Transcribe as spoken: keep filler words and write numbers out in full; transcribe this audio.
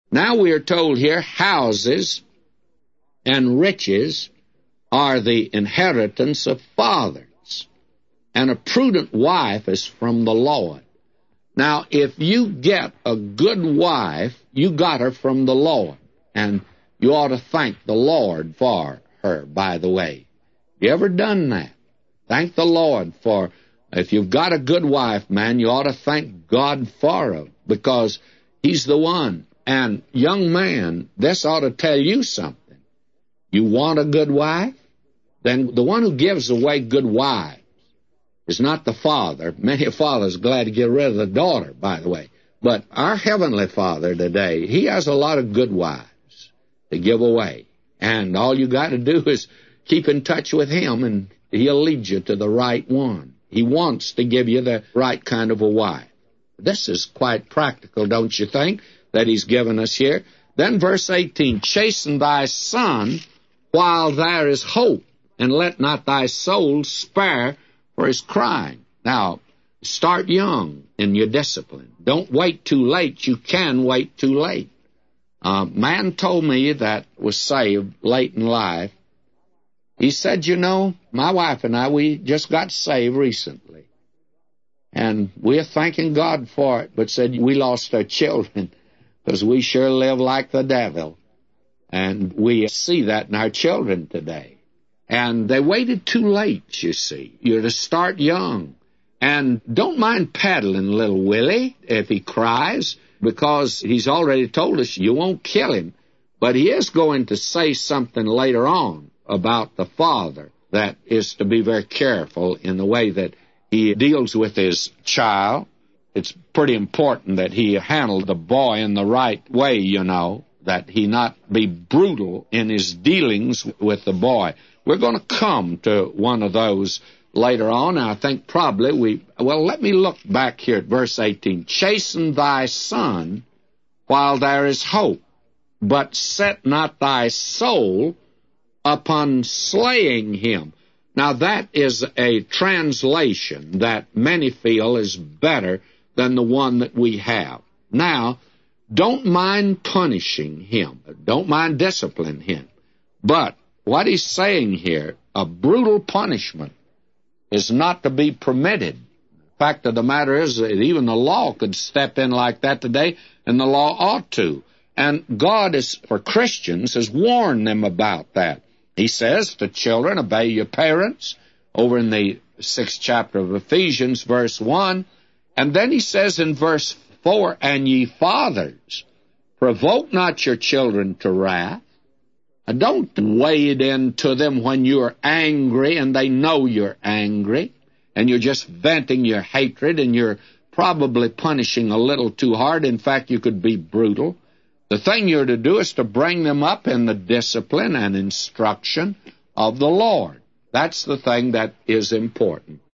Now we are told here, houses and riches are the inheritance of fathers, and a prudent wife is from the Lord. Now, if you get a good wife, you got her from the Lord, and you ought to thank the Lord for her, by the way. You ever done that? Thank the Lord for, if you've got a good wife, man, you ought to thank God for her, because He's the one. And, young man, this ought to tell you something. You want a good wife? Then the one who gives away good wives is not the father. Many a father's glad to get rid of the daughter, by the way. But our Heavenly Father today, He has a lot of good wives to give away. And all you got to do is keep in touch with Him, and He'll lead you to the right one. He wants to give you the right kind of a wife. This is quite practical, don't you think, that He's given us here? Then verse eighteen, chasten thy son while there is hope, and let not thy soul spare for his crying. Now, start young in your discipline. Don't wait too late. You can wait too late. A man told me that was saved late in life. He said, you know, my wife and I, we just got saved recently. And we're thanking God for it, but said we lost our children because we sure live like the devil. And we see that in our children today. And they waited too late, you see. You're to start young. And don't mind paddling little Willie if he cries, because he's already told us you won't kill him. But he is going to say something later on about the father that is to be very careful in the way that he deals with his child. It's pretty important that he handle the boy in the right way, you know, that he not be brutal in his dealings with the boy. We're going to come to one of those later on. I think probably we... Well, let me look back here at verse eighteen. Chasten thy son while there is hope, but set not thy soul upon slaying him. Now, that is a translation that many feel is better than the one that we have. Now, don't mind punishing him. Don't mind disciplining him. But what he's saying here, a brutal punishment is not to be permitted. The fact of the matter is that even the law could step in like that today, and the law ought to. And God, is for Christians, has warned them about that. He says to children, obey your parents, over in the sixth chapter of Ephesians, verse one. And then he says in verse four, and ye fathers, provoke not your children to wrath. Don't wade into them when you're angry and they know you're angry, and you're just venting your hatred, and you're probably punishing a little too hard. In fact, you could be brutal. The thing you're to do is to bring them up in the discipline and instruction of the Lord. That's the thing that is important.